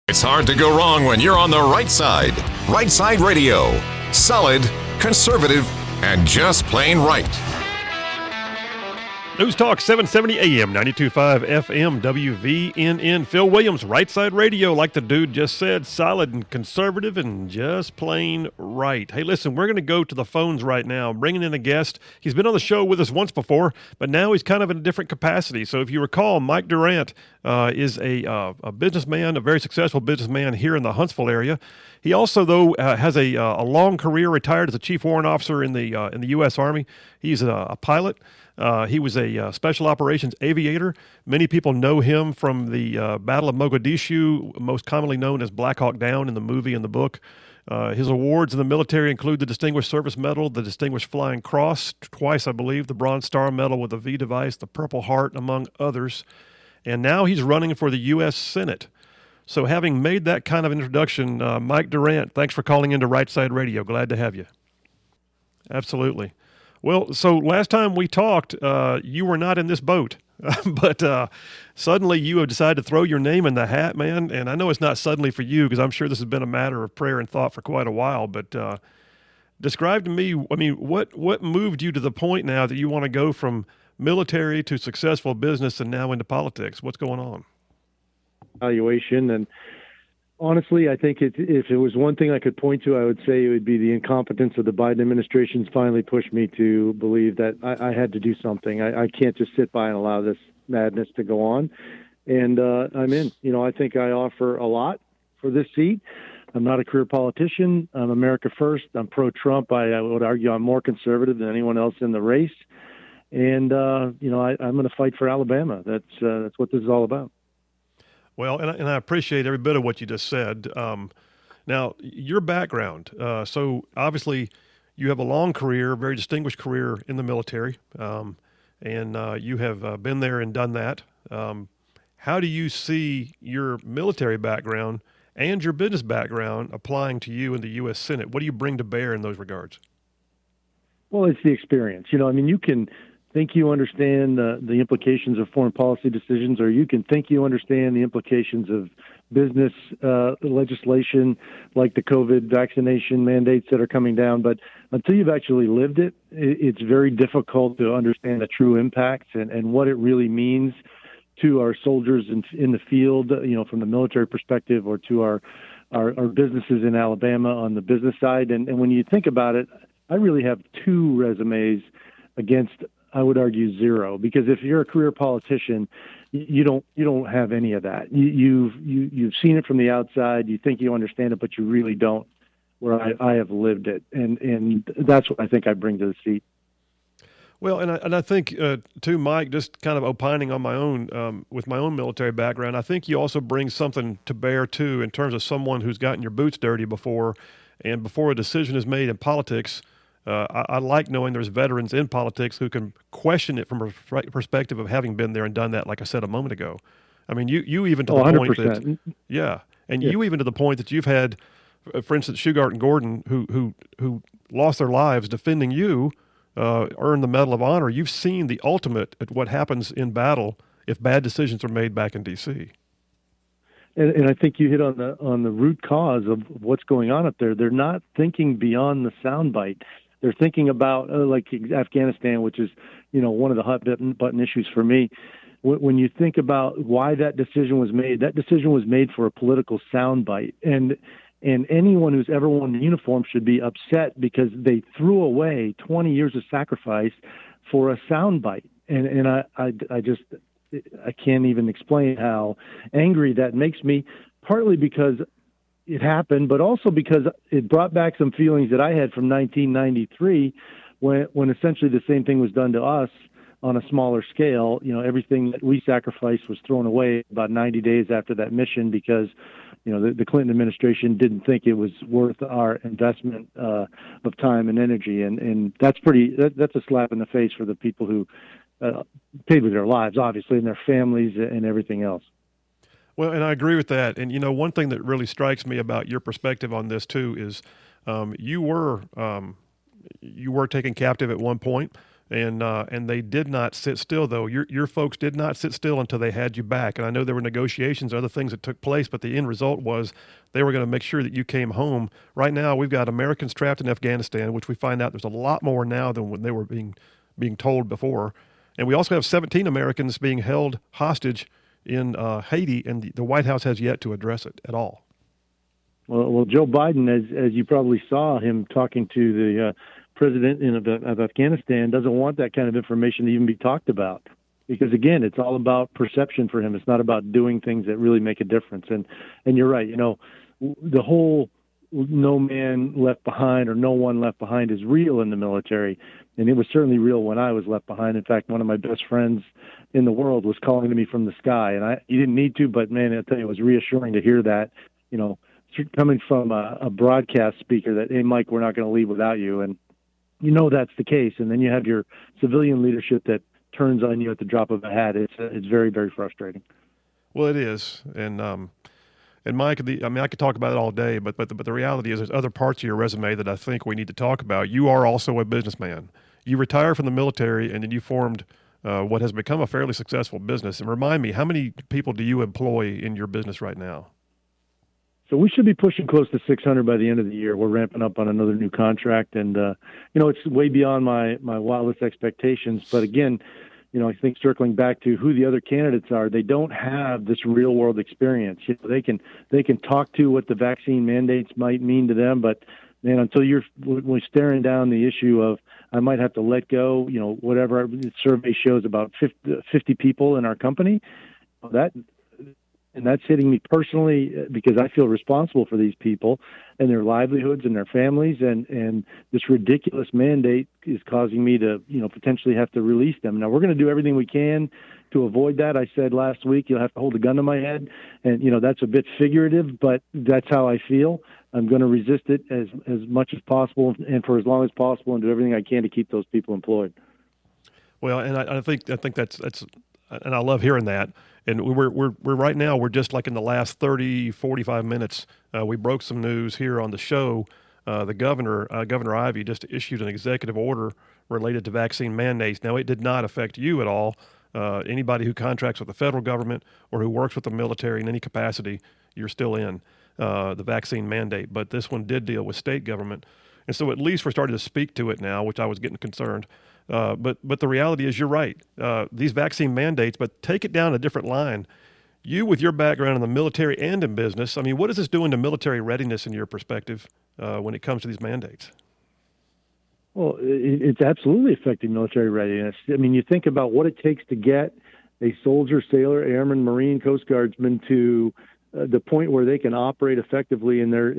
It's hard to go wrong when you're on the right side. Right Side Radio. Solid, conservative, and just plain right. News Talk 770 AM, 92.5 FM, WVNN. Phil Williams, Right Side Radio, like the dude just said, solid and conservative and just plain right. Hey, listen, we're going to go to the phones right now. I'm bringing in a guest. He's been on the show with us once before, but now he's kind of in a different capacity. So if you recall, Mike Durant is a businessman, a very successful businessman here in the Huntsville area. He also, though, has a long career, retired as a chief warrant officer in the U.S. Army. He's a pilot. He was a special operations aviator. Many people know him from the Battle of Mogadishu, most commonly known as Black Hawk Down in the movie and the book. His awards in the military include the Distinguished Service Medal, the Distinguished Flying Cross, twice, I believe, the Bronze Star Medal with the V device, the Purple Heart, among others. And now he's running for the U.S. Senate. So having made that kind of introduction, Mike Durant, thanks for calling into Right Side Radio. Glad to have you. Absolutely. Well, so last time we talked, you were not in this boat, but suddenly you have decided to throw your name in the hat, man. And I know it's not suddenly for you because I'm sure this has been a matter of prayer and thought for quite a while. But describe to me, I mean, what moved you to the point now that you want to go from military to successful business and now into politics? What's going on? Evaluation, and honestly, I think if it was one thing I could point to, I would say it would be the incompetence of the Biden administration's finally pushed me to believe that I had to do something. I can't just sit by and allow this madness to go on. And I'm in. You know, I think I offer a lot for this seat. I'm not a career politician. I'm America first. I'm pro-Trump. I would argue I'm more conservative than anyone else in the race. And, you know, I'm going to fight for Alabama. That's what this is all about. Well, and I appreciate every bit of what you just said. Now, your background, so obviously you have a long career, very distinguished career in the military, and you have been there and done that. How do you see your military background and your business background applying to you in the U.S. Senate? What do you bring to bear in those regards? Well, it's the experience. You know, I mean, you can think you understand the implications of foreign policy decisions, or you can think you understand the implications of business legislation like the COVID vaccination mandates that are coming down. But until you've actually lived it, it's very difficult to understand the true impacts and what it really means to our soldiers in the field, you know, from the military perspective, or to our businesses in Alabama on the business side. And when you think about it, I really have two resumes against, I would argue, zero, because if you're a career politician, you don't have any of that. You've seen it from the outside. You think you understand it, but you really don't. Where I have lived it, and that's what I think I bring to the seat. Well, and I think too, Mike, just kind of opining on my own with my own military background, I think you also bring something to bear too in terms of someone who's gotten your boots dirty before, and before a decision is made in politics. I like knowing there's veterans in politics who can question it from a perspective of having been there and done that, like I said a moment ago. I mean, you even to the 100%. point that, you even to the point that you've had, for instance, Shugart and Gordon, who lost their lives defending you, earned the Medal of Honor. You've seen the ultimate at what happens in battle if bad decisions are made back in D.C. And I think you hit on the root cause of what's going on up there. They're not thinking beyond the soundbite. They're thinking about like Afghanistan, which is, you know, one of the hot button issues for me. When you think about why that decision was made for a political soundbite, and anyone who's ever worn the uniform should be upset because they threw away 20 years of sacrifice for a soundbite. And I can't even explain how angry that makes me, partly because it happened, but also because it brought back some feelings that I had from 1993 when essentially the same thing was done to us on a smaller scale. You know, everything that we sacrificed was thrown away about 90 days after that mission because, you know, the Clinton administration didn't think it was worth our investment of time and energy. And that's a slap in the face for the people who paid with their lives, obviously, and their families and everything else. Well, and I agree with that. And, you know, one thing that really strikes me about your perspective on this, too, is you were taken captive at one point. And they did not sit still, though. Your folks did not sit still until they had you back. And I know there were negotiations, other things that took place, but the end result was they were going to make sure that you came home. Right now, we've got Americans trapped in Afghanistan, which we find out there's a lot more now than when they were being told before. And we also have 17 Americans being held hostage in Haiti, and the White House has yet to address it at all. Well, Joe Biden, as you probably saw him talking to the president of Afghanistan, doesn't want that kind of information to even be talked about. Because, again, it's all about perception for him. It's not about doing things that really make a difference. And you're right. The whole no man left behind or no one left behind is real in the military. And it was certainly real when I was left behind. In fact, one of my best friends in the world was calling to me from the sky. And he didn't need to, but, man, I'll tell you, it was reassuring to hear that, coming from a broadcast speaker that, hey, Mike, we're not going to leave without you. And that's the case. And then you have your civilian leadership that turns on you at the drop of a hat. It's very, very frustrating. Well, it is. And Mike, I could talk about it all day, but the reality is there's other parts of your resume that I think we need to talk about. You are also a businessman. You retired from the military, and then you formed what has become a fairly successful business. And remind me, how many people do you employ in your business right now? So we should be pushing close to 600 by the end of the year. We're ramping up on another new contract, and it's way beyond my wildest expectations. But again, I think circling back to who the other candidates are, they don't have this real world experience. They can talk to what the vaccine mandates might mean to them, but man, until we're staring down the issue of I might have to let go, whatever the survey shows about 50 people in our company, and that's hitting me personally because I feel responsible for these people and their livelihoods and their families. And this ridiculous mandate is causing me to, potentially have to release them. Now, we're going to do everything we can to avoid that. I said last week, you'll have to hold a gun to my head. And, that's a bit figurative, but that's how I feel. I'm going to resist it as much as possible and for as long as possible and do everything I can to keep those people employed. Well, and I think that's and I love hearing that. And we're right now, we're just like in the last 30, 45 minutes, we broke some news here on the show. The Governor Ivey, just issued an executive order related to vaccine mandates. Now, it did not affect you at all. Anybody who contracts with the federal government or who works with the military in any capacity, you're still in the vaccine mandate. But this one did deal with state government. And so at least we're starting to speak to it now, which I was getting concerned. But the reality is you're right. These vaccine mandates, but take it down a different line. You, with your background in the military and in business, what is this doing to military readiness in your perspective when it comes to these mandates? Well, it's absolutely affecting military readiness. You think about what it takes to get a soldier, sailor, airman, Marine, Coast Guardsman to the point where they can operate effectively in their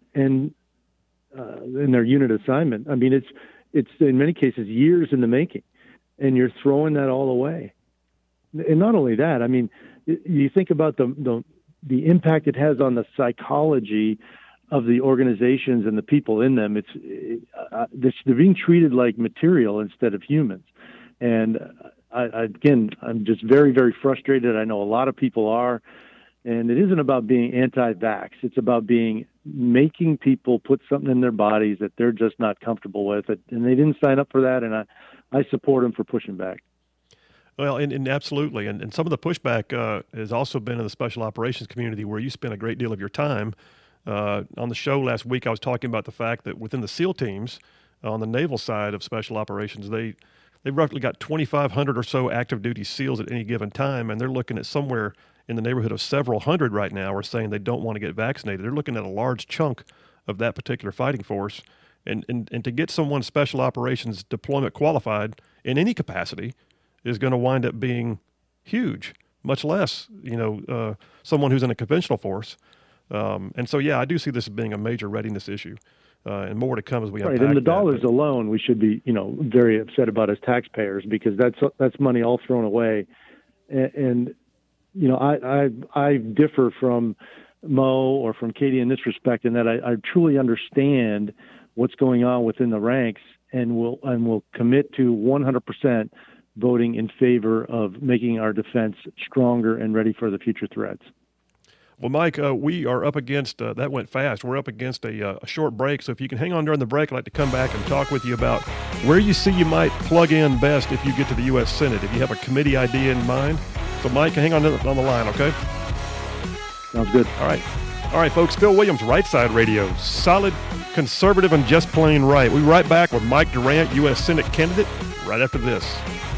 unit assignment. It's in many cases years in the making, and you're throwing that all away. And not only that, you think about the impact it has on the psychology of the organizations and the people in them. They're being treated like material instead of humans. And I'm just very, very frustrated. I know a lot of people are. And it isn't about being anti-vax. It's about making people put something in their bodies that they're just not comfortable with. And they didn't sign up for that, and I support them for pushing back. Well, and absolutely. And some of the pushback has also been in the special operations community where you spend a great deal of your time. On the show last week, I was talking about the fact that within the SEAL teams, on the naval side of special operations, they've roughly got 2,500 or so active duty SEALs at any given time, and they're looking at somewhere in the neighborhood of several hundred right now are saying they don't want to get vaccinated. They're looking at a large chunk of that particular fighting force. And to get someone special operations deployment qualified in any capacity is going to wind up being huge, much less, someone who's in a conventional force. And so, yeah, I do see this as being a major readiness issue. And more to come as we unpack and the that. dollars alone we should be, very upset about as taxpayers because that's money all thrown away. And I differ from Mo or from Katie in this respect in that I truly understand what's going on within the ranks and will commit to 100% voting in favor of making our defense stronger and ready for the future threats. Well, Mike, we are up against, that went fast. We're up against a short break. So if you can hang on during the break, I'd like to come back and talk with you about where you see you might plug in best if you get to the U.S. Senate, if you have a committee idea in mind. So, Mike, hang on the line, okay? Sounds good. All right. All right, folks. Phil Williams, Right Side Radio. Solid, conservative, and just plain right. We'll be right back with Mike Durant, U.S. Senate candidate, right after this.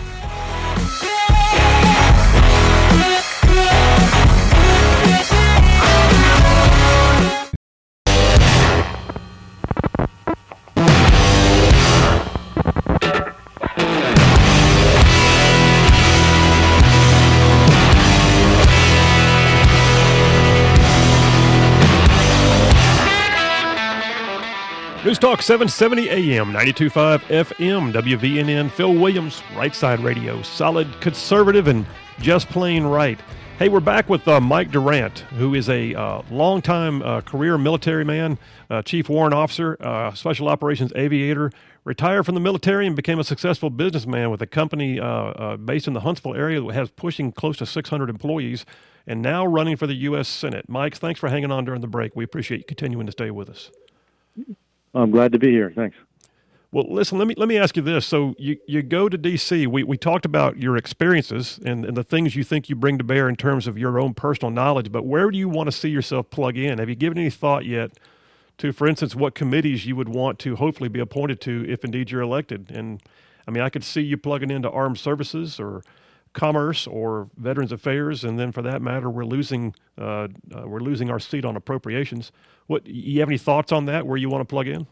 News Talk 770 AM, 92.5 FM, WVNN, Phil Williams, Right Side Radio, solid, conservative, and just plain right. Hey, we're back with Mike Durant, who is a longtime career military man, chief warrant officer, special operations aviator, retired from the military and became a successful businessman with a company based in the Huntsville area that has pushing close to 600 employees, and now running for the U.S. Senate. Mike, thanks for hanging on during the break. We appreciate you continuing to stay with us. I'm glad to be here. Thanks. Well, listen, let me ask you this. So you go to D.C. We talked about your experiences and the things you think you bring to bear in terms of your own personal knowledge, but where do you want to see yourself plug in? Have you given any thought yet to, for instance, what committees you would want to hopefully be appointed to if indeed you're elected? And, I mean, I could see you plugging into armed services or commerce or veterans affairs, and then for that matter, we're losing our seat on appropriations. What, you have any thoughts on that, where you want to plug in?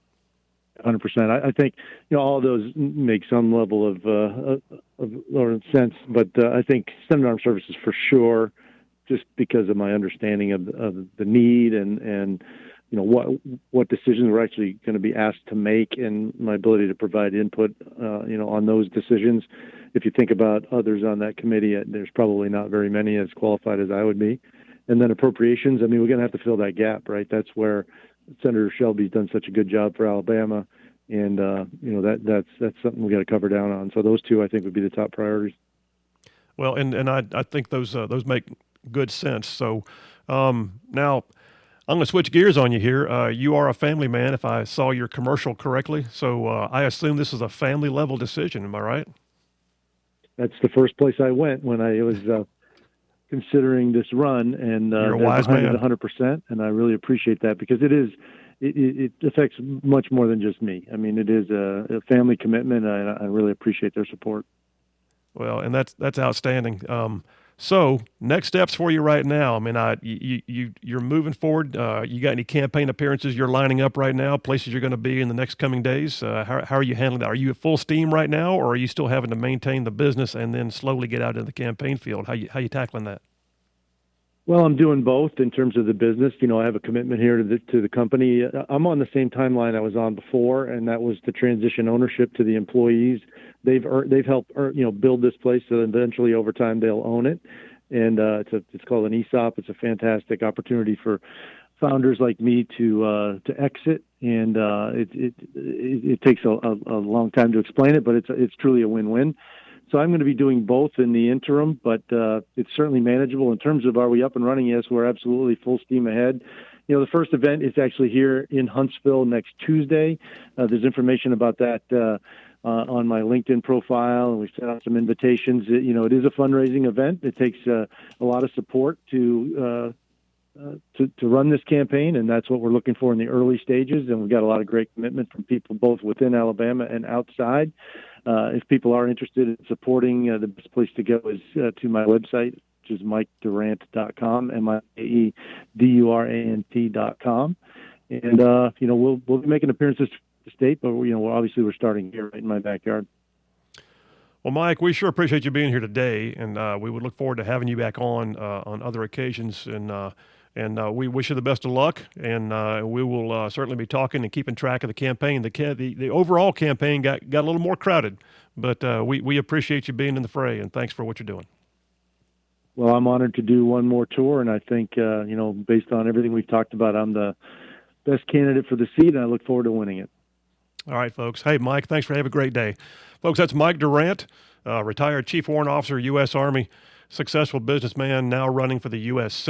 100%. I think all of those make some level of sense, but I think Senate Armed Services for sure, just because of my understanding of the need and what decisions we're actually going to be asked to make, and my ability to provide input on those decisions. If you think about others on that committee, there's probably not very many as qualified as I would be. And then appropriations, I mean, we're going to have to fill that gap, right? That's where Senator Shelby's done such a good job for Alabama, and that's something we got to cover down on. So those two, I think, would be the top priorities. Well, and I think those make good sense. So now I'm going to switch gears on you here. You are a family man, if I saw your commercial correctly. So I assume this is a family level decision. Am I right? That's the first place I went when I was considering this run, and you're a wise man. 100%, and I really appreciate that, because it affects much more than just me. I mean, it is a family commitment, and I really appreciate their support. Well, and that's outstanding. So next steps for you right now. I mean, you're moving forward. You got any campaign appearances you're lining up right now, places you're going to be in the next coming days? How are you handling that? Are you at full steam right now, or are you still having to maintain the business and then slowly get out into the campaign field? How you tackling that? Well, I'm doing both in terms of the business. I have a commitment here to the company. I'm on the same timeline I was on before, and that was to transition ownership to the employees. They've helped build this place, so eventually over time they'll own it. And it's called an ESOP. It's a fantastic opportunity for founders like me to exit, and it takes a long time to explain it, but it's truly a win-win. So I'm going to be doing both in the interim, but it's certainly manageable. In terms of are we up and running? Yes, we're absolutely full steam ahead. The first event is actually here in Huntsville next Tuesday. There's information about that on my LinkedIn profile, and we've sent out some invitations. It is a fundraising event. It takes a lot of support to run this campaign, and that's what we're looking for in the early stages. And we've got a lot of great commitment from people both within Alabama and outside. If people are interested in supporting, the best place to go is to my website, which is MikeDurant.com, MikeDurant.com. And, we'll be making appearances to the state, but, we're starting here right in my backyard. Well, Mike, we sure appreciate you being here today, and we would look forward to having you back on other occasions. And we wish you the best of luck, and we will certainly be talking and keeping track of the campaign. The overall campaign got a little more crowded, but we appreciate you being in the fray, and thanks for what you're doing. Well, I'm honored to do one more tour, and I think, based on everything we've talked about, I'm the best candidate for the seat, and I look forward to winning it. All right, folks. Hey, Mike, thanks for having a great day. Folks, that's Mike Durant, retired Chief Warrant Officer, U.S. Army, successful businessman, now running for the U.S. Senate.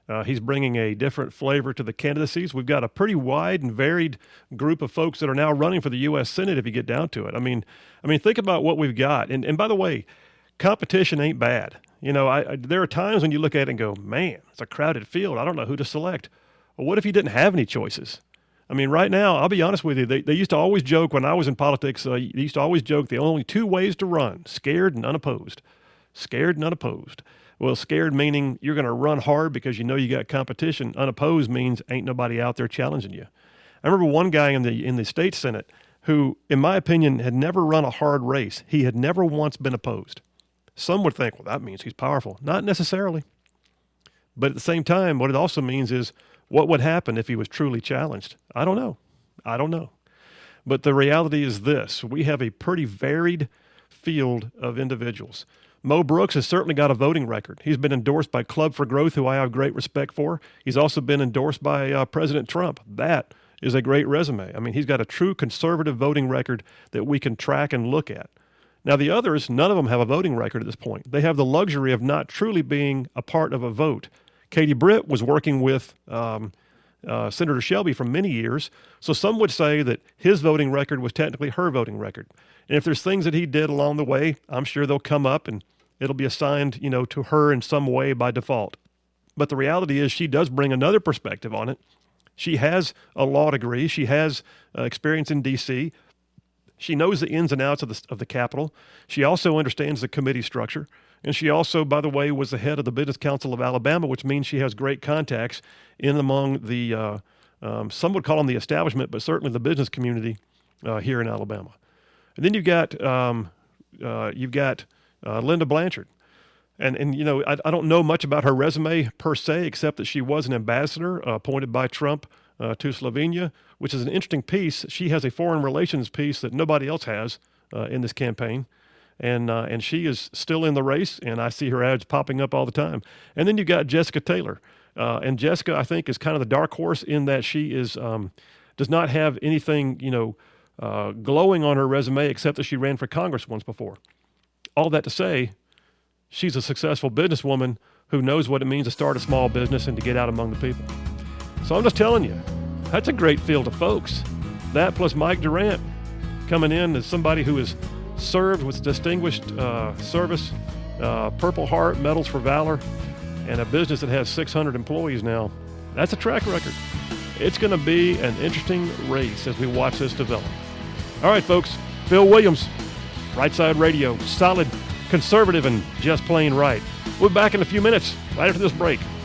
He's bringing a different flavor to the candidacies. We've got a pretty wide and varied group of folks that are now running for the U.S. Senate if you get down to it. I mean, think about what we've got. And by the way, competition ain't bad. You know, there are times when you look at it and go, man, it's a crowded field. I don't know who to select. Well, what if you didn't have any choices? I mean, right now, I'll be honest with you, they used to always joke when I was in politics, they used to always joke the only two ways to run, scared and unopposed. Scared and unopposed. Well, scared meaning you're going to run hard because you know you got competition. Unopposed means ain't nobody out there challenging you. I remember one guy in the state Senate who, in my opinion, had never run a hard race. He had never once been opposed. Some would think, well, that means he's powerful. Not necessarily. But at the same time, what it also means is what would happen if he was truly challenged? I don't know. But the reality is this. We have a pretty varied field of individuals. Mo Brooks has certainly got a voting record. He's been endorsed by Club for Growth, who I have great respect for. He's also been endorsed by President Trump. That is a great resume. I mean, he's got a true conservative voting record that we can track and look at. Now, the others, none of them have a voting record at this point. They have the luxury of not truly being a part of a vote. Katie Britt was working with Senator Shelby for many years, so some would say that his voting record was technically her voting record. And if there's things that he did along the way, I'm sure they'll come up and it'll be assigned, to her in some way by default. But the reality is she does bring another perspective on it. She has a law degree. She has experience in D.C. She knows the ins and outs of the Capitol. She also understands the committee structure. And she also, by the way, was the head of the Business Council of Alabama, which means she has great contacts in among the, some would call them the establishment, but certainly the business community here in Alabama. And then you've got Linda Blanchard. And I don't know much about her resume per se, except that she was an ambassador appointed by Trump to Slovenia, which is an interesting piece. She has a foreign relations piece that nobody else has in this campaign. And she is still in the race, and I see her ads popping up all the time. And then you've got Jessica Taylor. And Jessica, I think, is kind of the dark horse in that she is does not have anything, glowing on her resume except that she ran for Congress once before. All that to say, she's a successful businesswoman who knows what it means to start a small business and to get out among the people. So I'm just telling you, that's a great field of folks. That plus Mike Durant coming in as somebody who is served with distinguished service, Purple Heart, Medals for Valor, and a business that has 600 employees now. That's a track record. It's going to be an interesting race as we watch this develop. All right, folks, Phil Williams, Right Side Radio, solid, conservative, and just plain right. We'll be back in a few minutes, right after this break.